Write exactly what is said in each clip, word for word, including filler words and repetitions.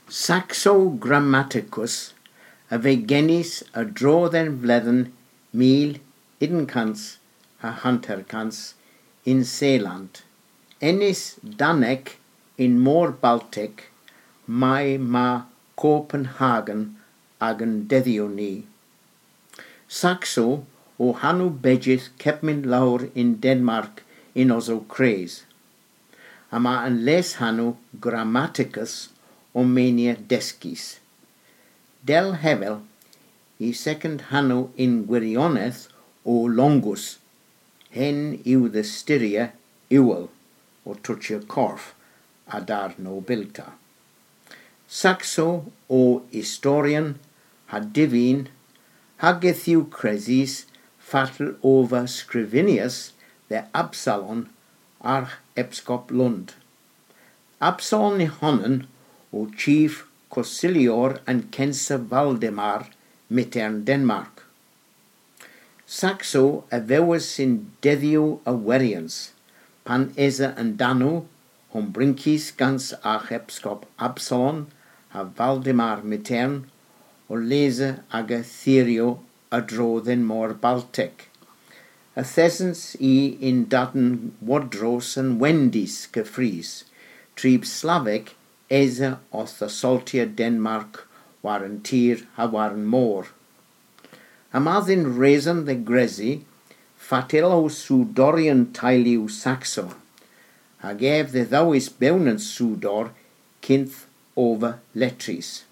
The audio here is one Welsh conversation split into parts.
Saxo Grammaticus a vegenis a drodden vledden mil idenkans a hunterkans in Zeeland. Ennis Danek in Moor Baltic, mai ma Copenhagen agen deddioni. Saxo o hanu begis kepmin laur in Denmark in oso cres. Ama an les hanu Grammaticus omenia descis. Del hevel i second hanu in Gwirioneth o longus, hen iw the styria iwel, o tuchia corf, adar nobilta. Saxo o historian ha divin, hagethiu cresis fatal over Scrivinius the Absalon arch Epscop Lund. Absalon honnen o chief Cosilior and Kensa Valdemar mitern Denmark. Saxo avewis in deddio awerians, pan esa and Danu, hom brinkis gans ach Epscop Absalon ha Valdemar mitern, o lese aga Therio adro den Moor Baltic. A thesens I in daden Wodros and Wendis gefries, trib Slavic esa oth the saltia Denmark waren tir ha waren more. Amadhin reason the Grezi, fatilo Sudorian tailiu Saxo, ha gave the thouis beunen Sudor kinth over letris.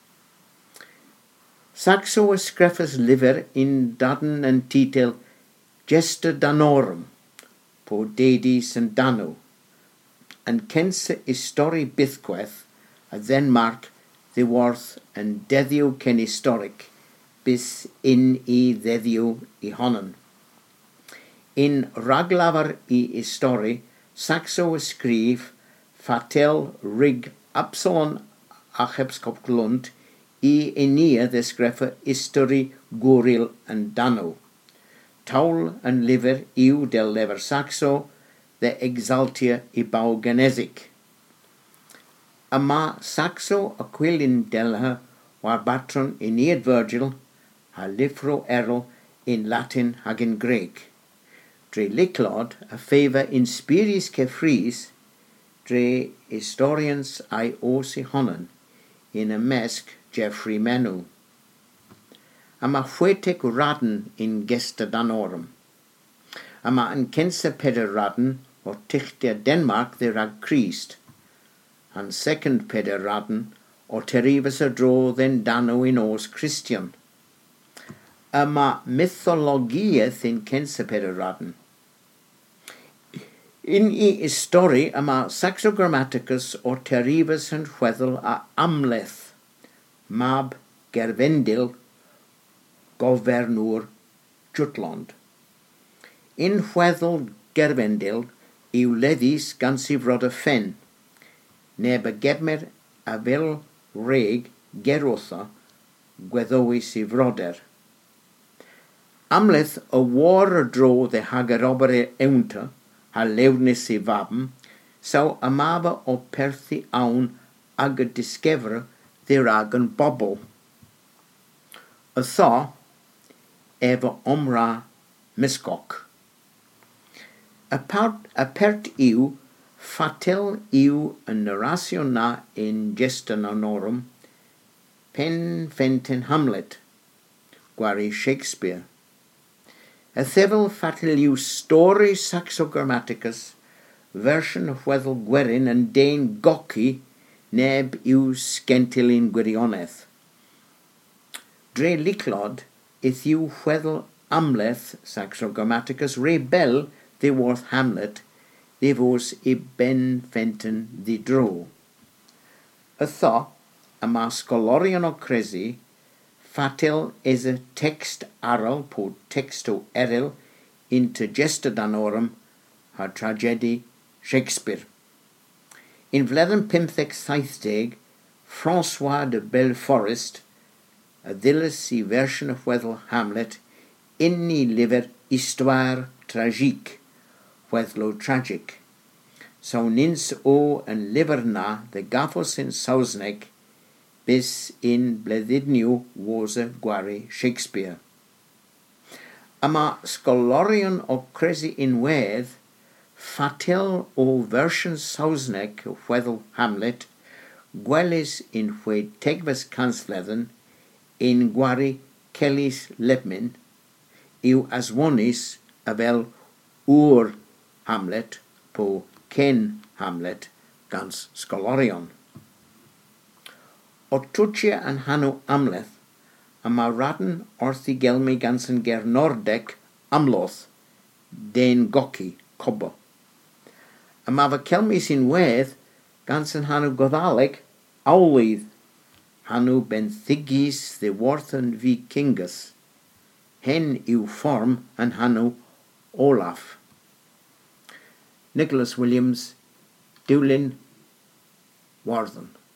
Saxo escreffus liver in daden and titel Gesta Danorum, po dedis and Danu, and kense histori bithqueth, a Denmark the worth and deddio ken historic, bis in I deddio I honnen. In Raglavar I histori, Saxo escriv fatel rig Absalon achepskop Lund, I enia the screffer histori Guril and Danu. Taul and liver iu del lever Saxo, the exaltia I baugenesic. Ama Saxo aquilin delha war batron in iad Virgil, ha livro errol in Latin hag in Greek. Dre liclod a favor in spiris kefries, dre historians I osi honnen, in a mesk Geoffrey Menu. Ama fuetec raden in Gesta Danorum. Ama an kense peder raden, or tichter Denmark the rag Christ, and second peder raden, or terivus a dro then Dano in os Christian. Ama mythologieth in kense peder raden. In I histori ama Saxo Grammaticus or terivus and hwethel a Amleth, mab Gervendil, governor Jutland. In hwethel Gervendil, iw ledis gans I vrod fen, neb a gebmer a vel reg gerotha gweddois I vroder. Amleth a war dro the hagerobere eunta, ha lewnis I vabem, sau amava o perthi aun aga discover the ragan bobble. A thaw, eva omra miskok. Apart apert iu, fatel iu an narrationa in Gesta Danorum, pen fenten Hamlet, guari Shakespeare. A thevel fatel iu story Saxo Grammaticus, version of wethel Gwerin and Dane Goki, neb iu scentilin Gwirioneth. Dre liclod, ith iu wethel Amleth Saxo Grammaticus rebel the worth Hamlet, the vos I ben fenten the dro. A tha, ama scholorion o cresi, fatel is a text aral po texto eril into Gesta Danorum, ha tragedy Shakespeare. In vledden pimthec saithdeg, François de Belforest, a dillis I version of wethel Hamlet, inni liver histoire tragique, wethlo tragic. So nins o and liver na the gaffos in Sausnek, bis in bleddydniw was a gwari Shakespeare. Yma sgolorion o cresi unwedd fatel o fersiwn Saesneg o chweddol Hamlet gwelys in chwe tegfys cansledden in gwari Celys Lepmin yw aswonis a fel ŵr Hamlet po ken Hamlet gans sgolorion. O twtsia an hanw amleth yma radden orthi gelmi gans yn ger Nordec amloth den goci cobo. Yma fy celmi sy'n wedd gans yn hanw goddaleg awlydd hanw benthigis the warthen vikingus. Hen yw form yn hanw Olaf. Nicholas Williams, Dewlin, Warthen.